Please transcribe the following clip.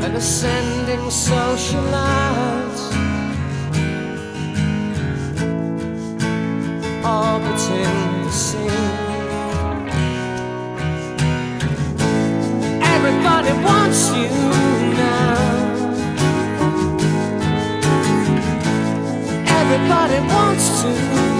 an ascending socialite, orbiting the scene. Everybody wants you now. Everybody wants to